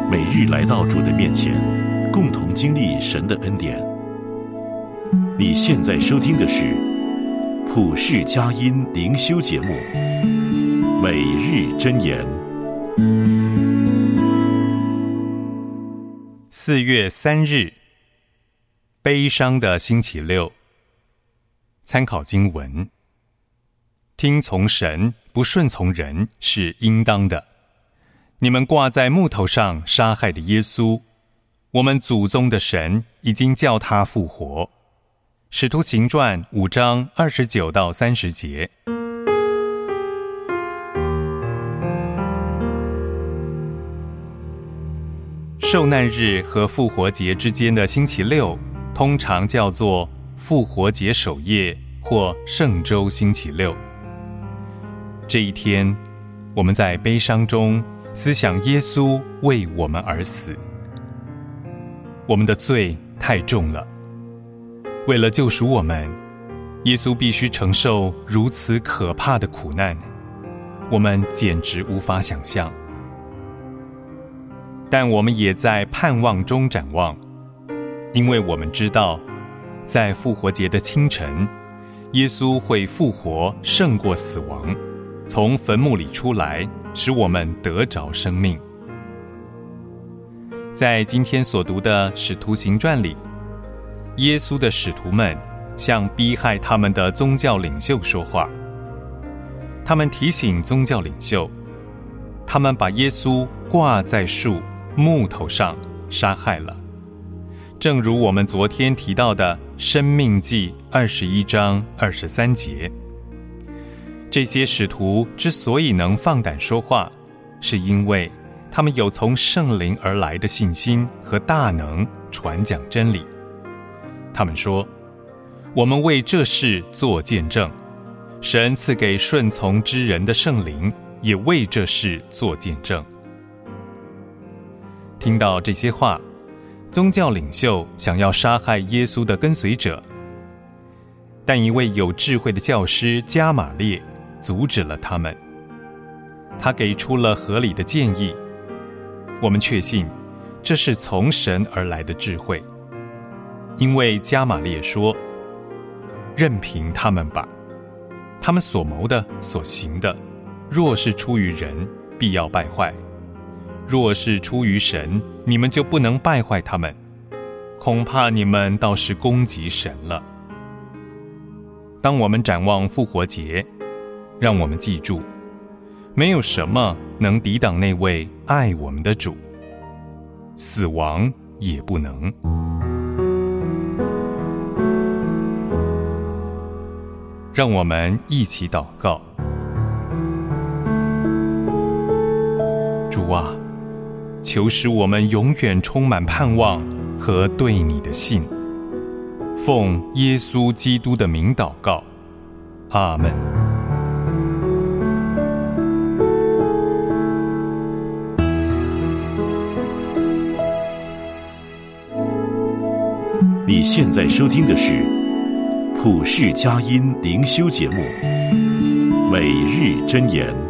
每日来到主的面前，共同经历神的恩典。你现在收听的是普世佳音灵修节目《每日箴言》。 4月3日，悲伤的星期六。参考经文：听从神，不顺从人是应当的。你们挂在木头上杀害的耶稣，我们祖宗的神已经叫他复活。使徒行传5章29到30节。受难日和复活节之间的星期六，通常叫做复活节守夜或圣周星期六。这一天，我们在悲伤中思想耶稣为我们而死。我们的罪太重了，为了救赎我们，耶稣必须承受如此可怕的苦难，我们简直无法想象。但我们也在盼望中展望，因为我们知道，在复活节的清晨，耶稣会复活，胜过死亡，从坟墓里出来，使我们得着生命。在今天所读的《使徒行传》里，耶稣的使徒们向逼害他们的宗教领袖说话。他们提醒宗教领袖，他们把耶稣挂在木头上杀害了，正如我们昨天提到的《申命记》21章23节。这些使徒之所以能放胆说话，是因为他们有从圣灵而来的信心和大能传讲真理。他们说，我们为这事做见证，神赐给顺从之人的圣灵也为这事做见证。听到这些话，宗教领袖想要杀害耶稣的跟随者，但一位有智慧的教师加玛列阻止了他们。他给出了合理的建议，我们确信这是从神而来的智慧，因为加玛列说，任凭他们吧，他们所谋的所行的，若是出于人，必要败坏；若是出于神，你们就不能败坏他们，恐怕你们倒是攻击神了。当我们展望复活节，让我们记住，没有什么能抵挡那位爱我们的主，死亡也不能。让我们一起祷告。主啊，求使我们永远充满盼望和对你的信。奉耶稣基督的名祷告，阿们。 你现在收听的是普世佳音灵修节目《每日箴言》。